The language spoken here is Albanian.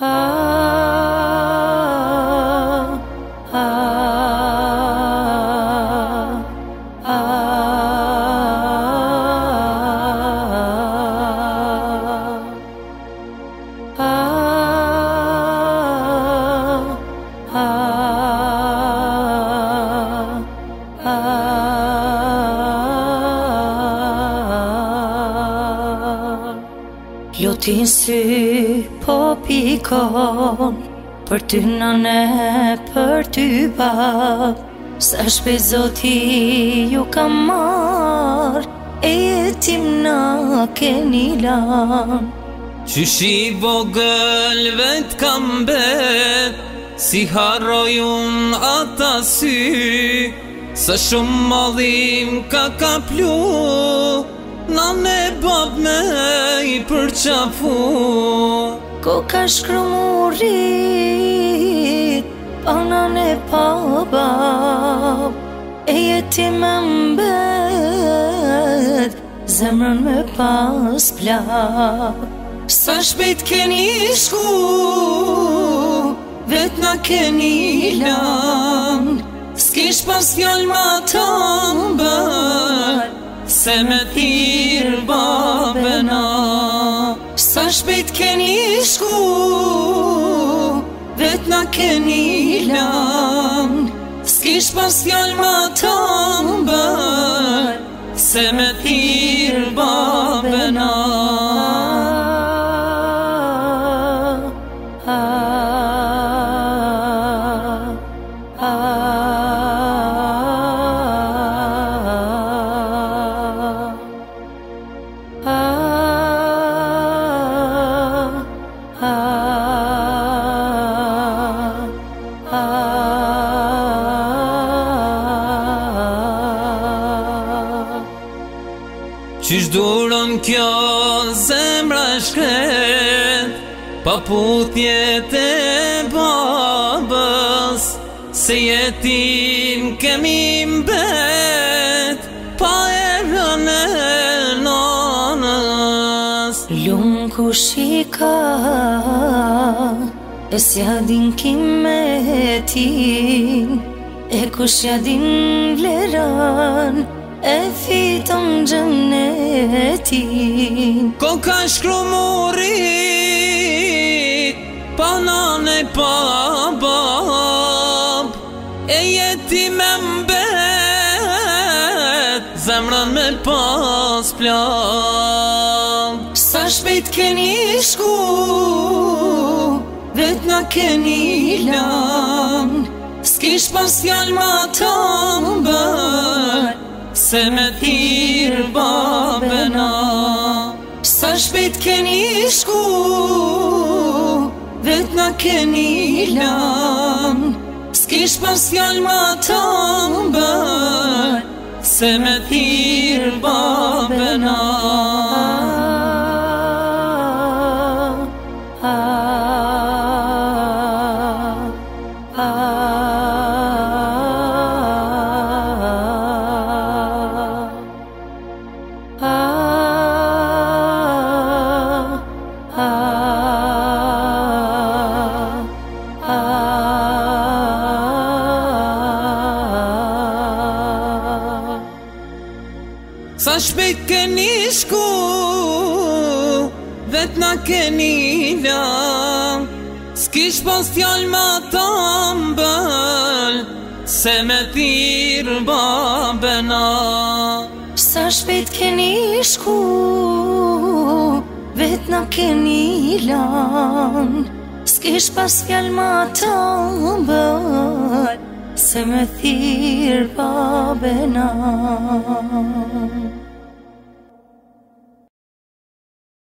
Jo ti sy po pikon për ty nane, për ty bab. Sa shpejt Zoti ju ka marr, e jetim na keni lan. Qyshi vogëlve t'kam bet, si harroj unë ata sy. Sa shumë mallim ka kaplu, nane bab me i përqafu. Ko ka shkrumurit, pa nane pa bab, e jetim e mbet, zemrën me pas plak. Sa shpejt keni shku, vet na keni lan. S'kish pas fjall ma ta mbër, se me thirë babena. Sa shpejt keni shku, vet na keni lan. S'kish pas fjall ma ta mbër, se me thirë babena. Qysh duron kjo zemra shkret, pa puthjet e babës, se jetim kemi mbet, pa erën e nanës. Lumë ku shika, e s'ja din kimetin, e kush ja din vleran, e fiton gjennetin. Ko ka shkrumurit, pa nane pa bab, e jetim e mbet, zemrën me pas plak. Sa shpejt keni shku, vet na keni lan. S'kish pas fjall ma ta mbër, se me thirë babena. Sa shpejt keni shku, vet na keni lan. S'kish pas fjall ma ta mbër, se me thirë babena. Sa shpejt keni shku, vet na keni lan. S'kish pas fjall ma ta mbël, se me thirë babena. Sa shpejt keni shku, vet na keni lan. S'kish pas fjall ma ta mbël, se me thirë babena.